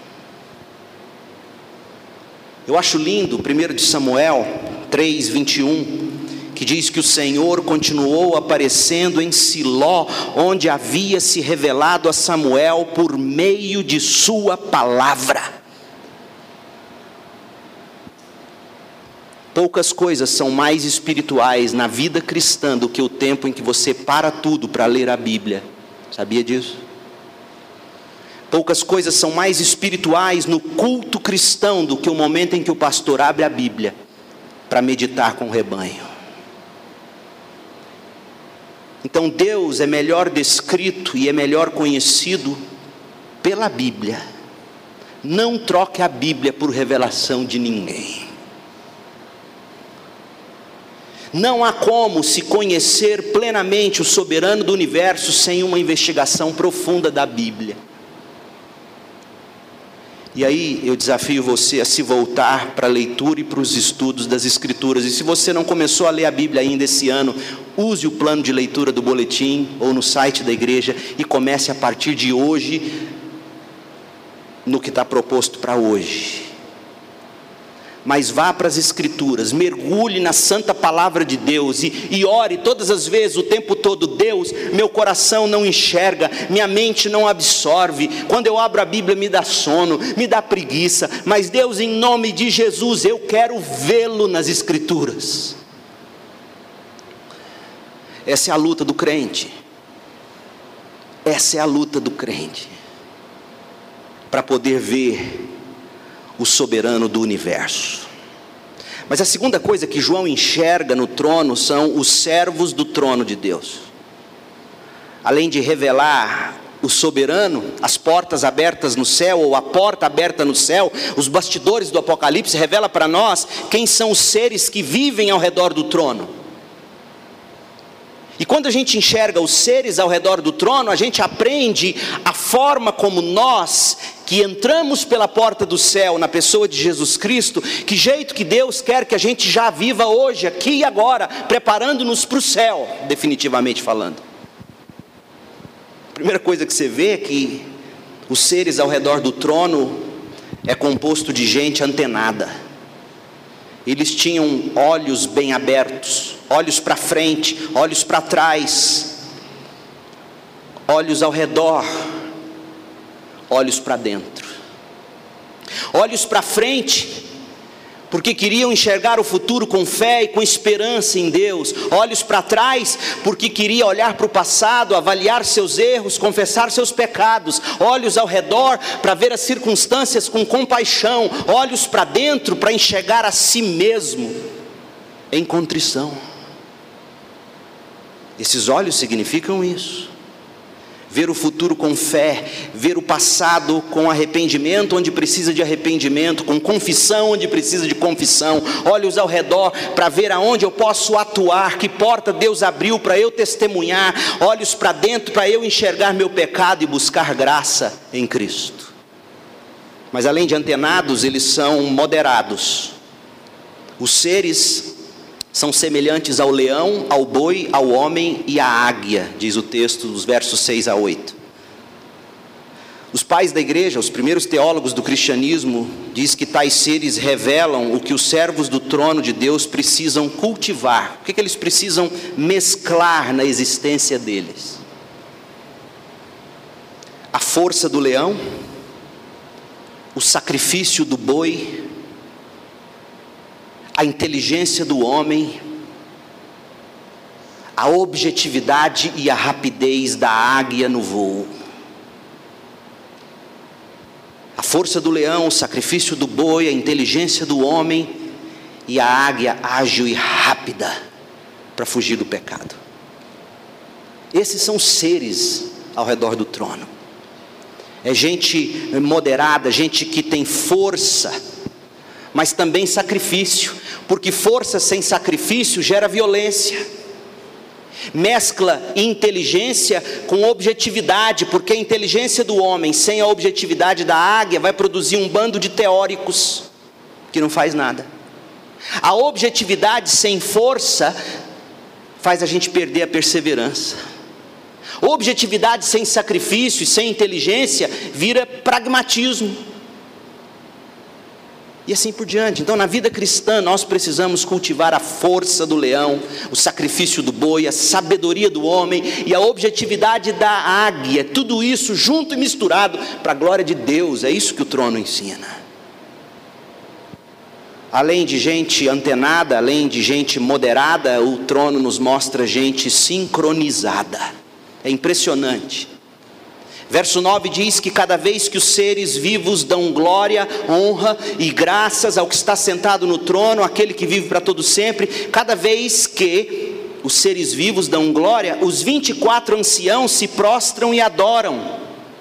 Eu acho lindo 1 de Samuel 3:21, que diz que o Senhor continuou aparecendo em Siló, onde havia se revelado a Samuel por meio de sua palavra. Poucas coisas são mais espirituais na vida cristã do que o tempo em que você para tudo para ler a Bíblia. Sabia disso? Poucas coisas são mais espirituais no culto cristão do que o momento em que o pastor abre a Bíblia para meditar com o rebanho. Então Deus é melhor descrito e é melhor conhecido pela Bíblia. Não troque a Bíblia por revelação de ninguém. Não há como se conhecer plenamente o soberano do universo sem uma investigação profunda da Bíblia. E aí eu desafio você a se voltar para a leitura e para os estudos das Escrituras. E se você não começou a ler a Bíblia ainda esse ano, use o plano de leitura do boletim ou no site da igreja e comece a partir de hoje no que está proposto para hoje. Mas vá para as Escrituras, mergulhe na santa palavra de Deus e ore todas as vezes, o tempo todo: Deus, meu coração não enxerga, minha mente não absorve, quando eu abro a Bíblia me dá sono, me dá preguiça, mas Deus, em nome de Jesus, eu quero vê-lo nas Escrituras. Essa é a luta do crente, essa é a luta do crente, para poder ver o soberano do universo. Mas a segunda coisa que João enxerga no trono são os servos do trono de Deus. Além de revelar o soberano, as portas abertas no céu, ou a porta aberta no céu, os bastidores do Apocalipse revela para nós quem são os seres que vivem ao redor do trono. E quando a gente enxerga os seres ao redor do trono, a gente aprende a forma como nós, que entramos pela porta do céu na pessoa de Jesus Cristo, que jeito que Deus quer que a gente já viva hoje, aqui e agora, preparando-nos para o céu, definitivamente falando. A primeira coisa que você vê é que os seres ao redor do trono é composto de gente antenada. Eles tinham olhos bem abertos, olhos para frente, olhos para trás, olhos ao redor, olhos para dentro. Olhos para frente, porque queriam enxergar o futuro com fé e com esperança em Deus. Olhos para trás, porque queria olhar para o passado, avaliar seus erros, confessar seus pecados. Olhos ao redor, para ver as circunstâncias com compaixão. Olhos para dentro, para enxergar a si mesmo em contrição. Esses olhos significam isso: ver o futuro com fé, ver o passado com arrependimento onde precisa de arrependimento, com confissão onde precisa de confissão. Olhos ao redor para ver aonde eu posso atuar, que porta Deus abriu para eu testemunhar. Olhos para dentro para eu enxergar meu pecado e buscar graça em Cristo. Mas além de antenados, eles são moderados. Os seres são semelhantes ao leão, ao boi, ao homem e à águia, diz o texto dos versos 6 a 8. Os pais da igreja, os primeiros teólogos do cristianismo, diz que tais seres revelam o que os servos do trono de Deus precisam cultivar. O que eles precisam mesclar na existência deles? A força do leão, o sacrifício do boi, a inteligência do homem, a objetividade e a rapidez da águia no voo. A força do leão, o sacrifício do boi, a inteligência do homem e a águia ágil e rápida para fugir do pecado. Esses são seres ao redor do trono. É gente moderada, gente que tem força, mas também sacrifício, porque força sem sacrifício gera violência. Mescla inteligência com objetividade, porque a inteligência do homem sem a objetividade da águia vai produzir um bando de teóricos que não faz nada. A objetividade sem força faz a gente perder a perseverança. Objetividade sem sacrifício e sem inteligência vira pragmatismo. E assim por diante. Então, na vida cristã, nós precisamos cultivar a força do leão, o sacrifício do boi, a sabedoria do homem e a objetividade da águia. Tudo isso junto e misturado para a glória de Deus. É isso que o trono ensina. Além de gente antenada, além de gente moderada, o trono nos mostra gente sincronizada. É impressionante. Verso 9 diz que cada vez que os seres vivos dão glória, honra e graças ao que está sentado no trono, aquele que vive para todo sempre, cada vez que os seres vivos dão glória, os 24 anciãos se prostram e adoram.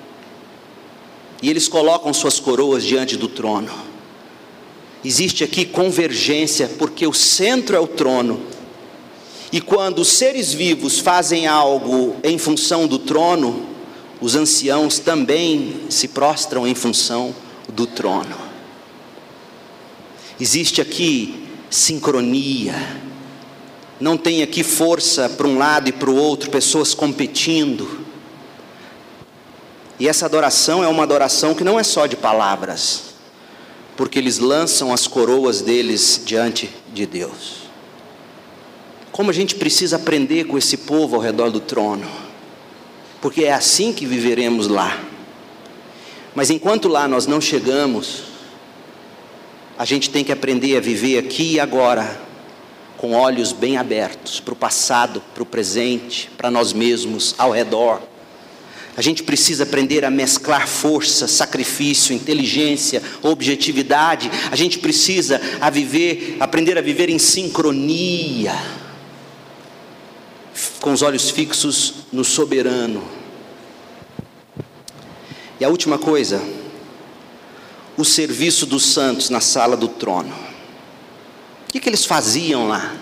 E eles colocam suas coroas diante do trono. Existe aqui convergência, porque o centro é o trono E quando os seres vivos fazem algo em função do trono, os anciãos também se prostram em função do trono. Existe aqui sincronia. Não tem aqui força para um lado e para o outro, pessoas competindo. E essa adoração é uma adoração que não é só de palavras, porque eles lançam as coroas deles diante de Deus. Como a gente precisa aprender com esse povo ao redor do trono, porque é assim que viveremos lá. Mas enquanto lá nós não chegamos, a gente tem que aprender a viver aqui e agora, com olhos bem abertos para o passado, para o presente, para nós mesmos, ao redor. A gente precisa aprender a mesclar força, sacrifício, inteligência, objetividade. A gente precisa aprender a viver em sincronia, com os olhos fixos no soberano. E a última coisa, o serviço dos santos na sala do trono. O que eles faziam lá?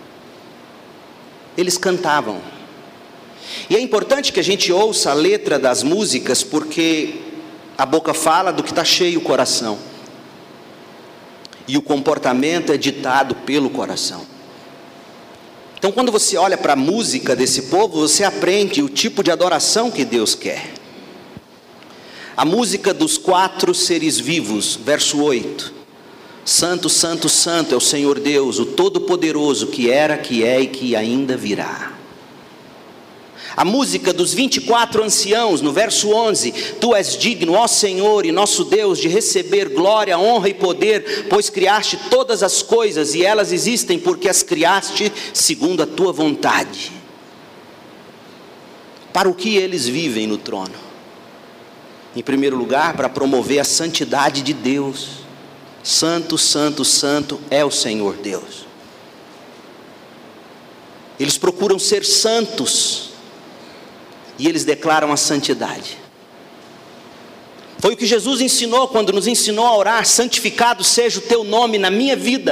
Eles cantavam. E é importante que a gente ouça a letra das músicas, porque a boca fala do que está cheio o coração. E o comportamento é ditado pelo coração. Então, quando você olha para a música desse povo, você aprende o tipo de adoração que Deus quer. A música dos 4 seres vivos, verso 8. Santo, santo, santo é o Senhor Deus, o Todo-Poderoso, que era, que é e que ainda virá. A música dos 24 anciãos, no verso 11. Tu és digno, ó Senhor e nosso Deus, de receber glória, honra e poder, pois criaste todas as coisas e elas existem porque as criaste segundo a tua vontade. Para o que eles vivem no trono? Em primeiro lugar, para promover a santidade de Deus. Santo, santo, santo é o Senhor Deus. Eles procuram ser santos e eles declaram a santidade. Foi o que Jesus ensinou quando nos ensinou a orar: santificado seja o teu nome na minha vida.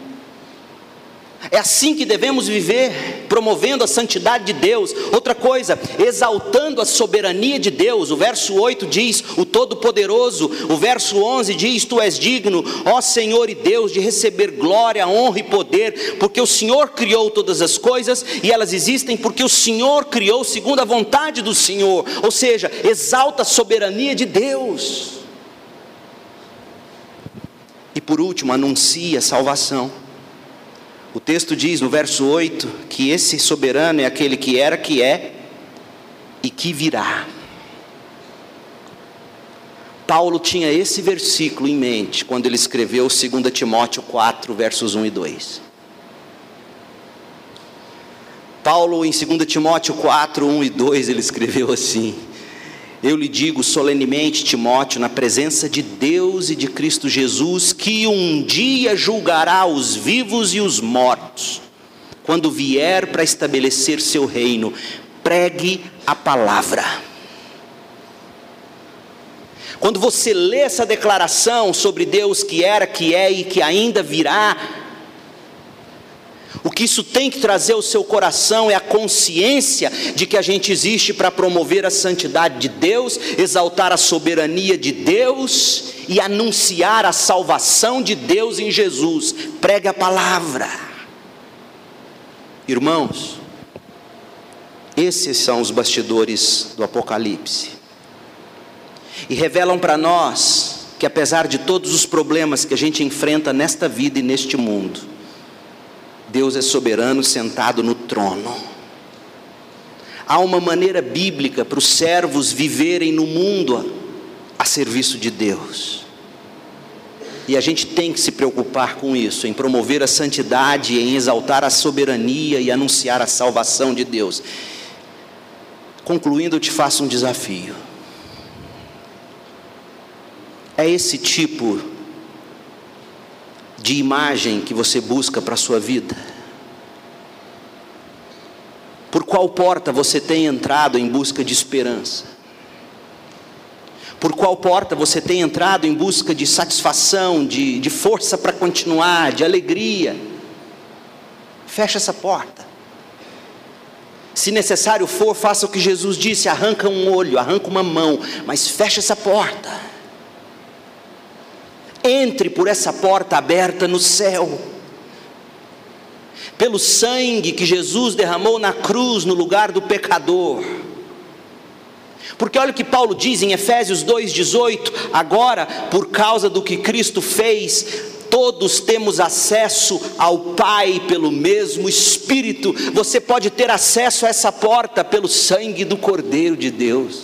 É assim que devemos viver, promovendo a santidade de Deus. Outra coisa, exaltando a soberania de Deus. O verso 8 diz, o Todo-Poderoso. O verso 11 diz, tu és digno, ó Senhor e Deus, de receber glória, honra e poder, porque o Senhor criou todas as coisas, e elas existem porque o Senhor criou segundo a vontade do Senhor. Ou seja, exalta a soberania de Deus. E por último, anuncia a salvação. O texto diz no verso 8 que esse soberano é aquele que era, que é e que virá. Paulo tinha esse versículo em mente quando ele escreveu 2 Timóteo 4, versos 1 e 2. Paulo, em 2 Timóteo 4, 1 e 2, ele escreveu assim: eu lhe digo solenemente, Timóteo, na presença de Deus e de Cristo Jesus, que um dia julgará os vivos e os mortos, quando vier para estabelecer seu reino. Pregue a palavra. Quando você lê essa declaração sobre Deus que era, que é e que ainda virá, o que isso tem que trazer ao seu coração é a consciência de que a gente existe para promover a santidade de Deus, exaltar a soberania de Deus e anunciar a salvação de Deus em Jesus. Pregue a palavra. Irmãos, esses são os bastidores do Apocalipse. E revelam para nós que, apesar de todos os problemas que a gente enfrenta nesta vida e neste mundo, Deus é soberano, sentado no trono. Há uma maneira bíblica para os servos viverem no mundo a serviço de Deus. E a gente tem que se preocupar com isso, em promover a santidade, em exaltar a soberania e anunciar a salvação de Deus. Concluindo, eu te faço um desafio. É esse tipo de imagem que você busca para a sua vida? Por qual porta você tem entrado em busca de esperança? Por qual porta você tem entrado em busca de satisfação, de força para continuar, de alegria? Fecha essa porta. Se necessário for, faça o que Jesus disse: arranca um olho, arranca uma mão, mas feche essa porta. Entre por essa porta aberta no céu. Pelo sangue que Jesus derramou na cruz no lugar do pecador. Porque olha o que Paulo diz em Efésios 2,18: agora, por causa do que Cristo fez, todos temos acesso ao Pai pelo mesmo Espírito. Você pode ter acesso a essa porta pelo sangue do Cordeiro de Deus.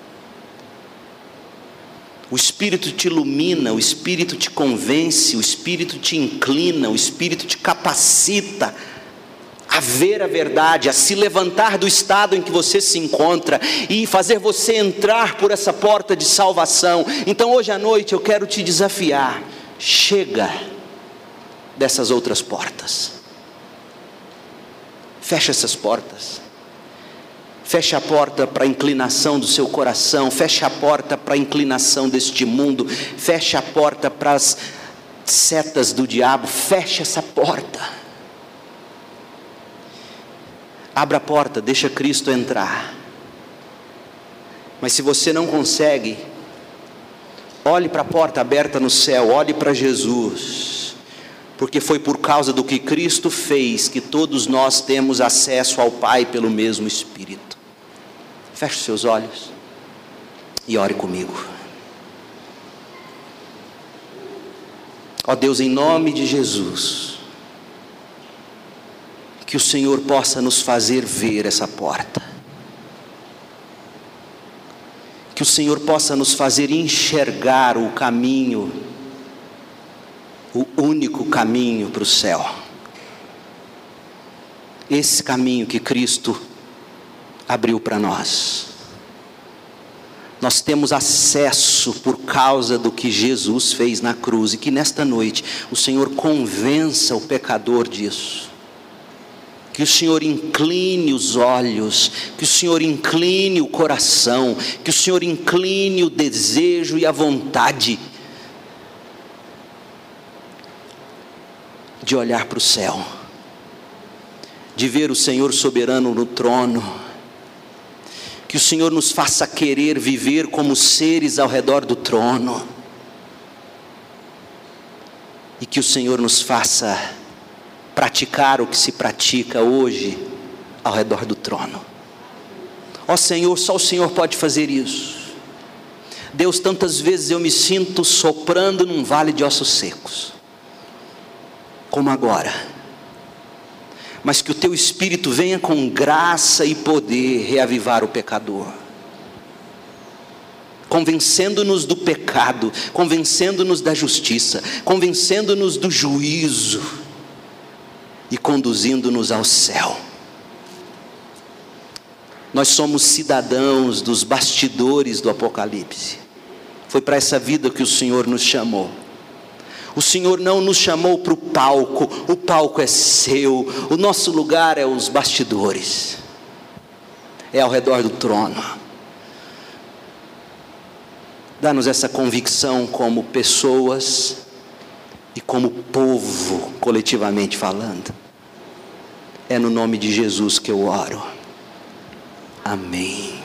O Espírito te ilumina, o Espírito te convence, o Espírito te inclina, o Espírito te capacita a ver a verdade, a se levantar do estado em que você se encontra e fazer você entrar por essa porta de salvação. Então hoje à noite eu quero te desafiar: chega dessas outras portas, fecha essas portas. Feche a porta para a inclinação do seu coração, feche a porta para a inclinação deste mundo, feche a porta para as setas do diabo, feche essa porta. Abra a porta, deixa Cristo entrar. Mas se você não consegue, olhe para a porta aberta no céu, olhe para Jesus, porque foi por causa do que Cristo fez que todos nós temos acesso ao Pai pelo mesmo Espírito. Feche os seus olhos e ore comigo. Ó Deus, em nome de Jesus, que o Senhor possa nos fazer ver essa porta, que o Senhor possa nos fazer enxergar o caminho, o único caminho para o céu, esse caminho que Cristo abriu para nós. Nós temos acesso por causa do que Jesus fez na cruz, e que nesta noite o Senhor convença o pecador disso, que o Senhor incline os olhos, que o Senhor incline o coração, que o Senhor incline o desejo e a vontade de olhar para o céu, de ver o Senhor soberano no trono. Que o Senhor nos faça querer viver como seres ao redor do trono, e que o Senhor nos faça praticar o que se pratica hoje ao redor do trono. Ó Senhor, só o Senhor pode fazer isso. Deus, tantas vezes eu me sinto soprando num vale de ossos secos, como agora. Mas que o Teu Espírito venha com graça e poder reavivar o pecador, convencendo-nos do pecado, convencendo-nos da justiça, convencendo-nos do juízo e conduzindo-nos ao céu. Nós somos cidadãos dos bastidores do Apocalipse. Foi para essa vida que o Senhor nos chamou. O Senhor não nos chamou para o palco é seu, o nosso lugar é os bastidores, é ao redor do trono. Dá-nos essa convicção como pessoas e como povo, coletivamente falando. É no nome de Jesus que eu oro. Amém.